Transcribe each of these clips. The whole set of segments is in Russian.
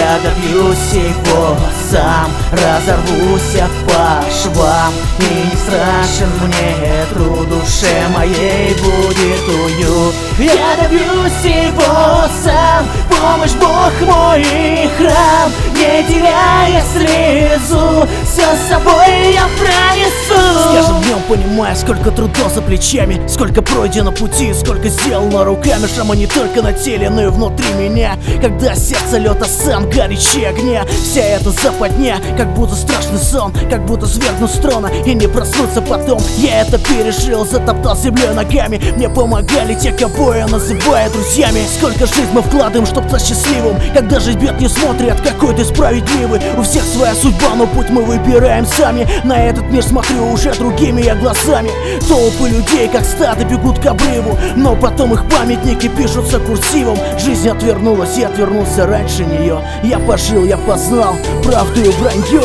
Я добьюсь его сам, разорвусь по швам, и не страшен мне труд, душе моей будет уют. Я добьюсь его сам, помощь Бог мой и храм, не теряя слезу, все с собой я пронесу. С каждым днем понимаю, сколько трудов за плечами, сколько пройдено пути, сколько сделано руками. Шрамы не только на теле, но и внутри меня. Когда сердце лед, а сам горячее огня. Вся эта западня, как будто страшный сон, как будто свергнут с трона и не проснуться потом. Я это пережил, затоптал землей ногами. Мне помогали те, кого я называю друзьями. Сколько жизнь мы вкладываем, чтоб стать счастливым, когда жизнь бьет, не смотрят, какой ты справедливый. У всех своя судьба, но путь мы выбираем сами. На этот мир смотрю уже другими я глазами. Толпы людей, как стадо, бегут к обрыву, но потом их памятники пишутся курсивом. Жизнь отвернулась, я отвернулся раньше нее. Я пожил, я познал правду и вранье.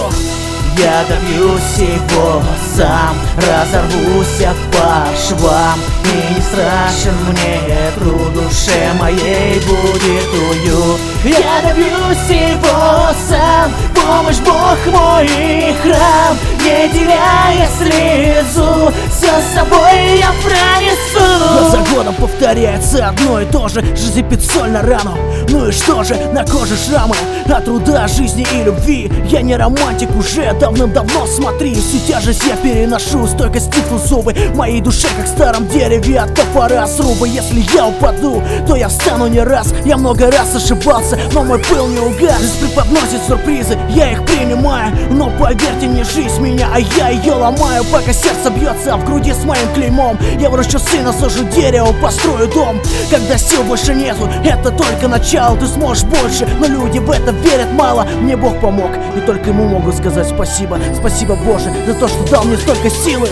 Я добьюсь его сам, разорвусь по швам, и не страшен мне труд, душе моей будет уют. Я добьюсь его сам, помощь Бог мой и храм, не теряя слезу, все с собой я пронесу. Год за годом повторяется одно и то же, жизнь пит соль на рану. Ну и что же, на коже шрамы от труда, жизни и любви. Я не романтик уже давным-давно, смотри, всю тяжесть я переношу, стойко стиснув зубы. В моей душе, как в старом дереве от топора сруба. Если я упаду, то я встану не раз. Я много раз ошибался, но мой пыл не угас. Жизнь преподносит сюрпризы, я их принимаю, но поверьте, не жизнь меня, а я ее ломаю. Пока сердце бьется в груди с моим клеймом, я выращу сына, сажу дерево, построю дом. Когда сил больше нету, это только начало. Ты сможешь больше, но люди в это верят мало. Мне Бог помог, и только ему могу сказать спасибо. Спасибо, Боже, за то, что дал мне столько силы.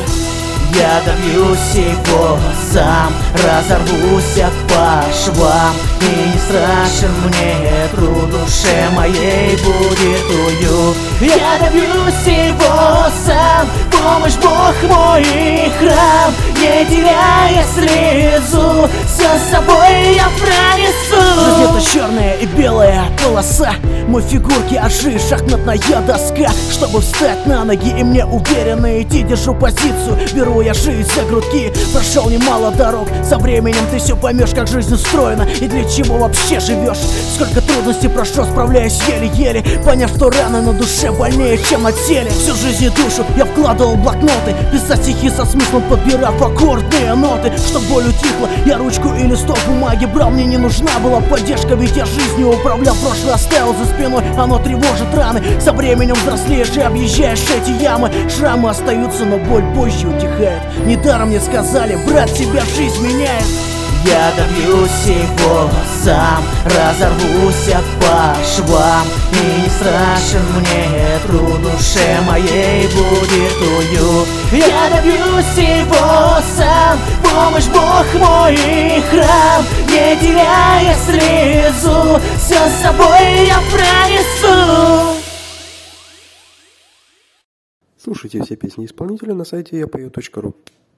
Я добьюсь его сам, разорвусь по швам, и не страшен мне труд, душе моей будет уют. Я добьюсь его сам, помощь Бог мой и храм, не теряя слезу, все с собой я пронесу. Жизнь — это черная и белая полоса, мой фигурки ожи, шахматная доска. Чтобы встать на ноги и мне уверенно идти, держу позицию, беру я жизнь за грудки. Прошел немало дорог, со временем ты все поймешь, как жизнь устроена и для чего вообще живешь. Сколько трудностей прошло, справляюсь еле-еле, поняв, что раны на душе больнее, чем на теле. Всю жизнь и душу я вкладывал в блокноты, писать стихи со смыслом, подбирав аккордные ноты. Чтоб боль утихла, я ручку и листок бумаги брал, мне не нужна была поддержка, ведь я жизнью управлял. Прошлое оставил за спиной, оно тревожит раны. Со временем взрослеешь и объезжаешь эти ямы. Шрамы остаются, но боль позже утихает. Недаром мне сказали, брат, тебя жизнь меняет. Я добьюсь его сам, разорвусь по швам, и не страшен мне труд, душе моей будет уют. Я добьюсь его сам, помощь Бог мой и храм, не теряя слезу, все с собой я пронесу. Слушайте все песни исполнителя на сайте yapayot.ru.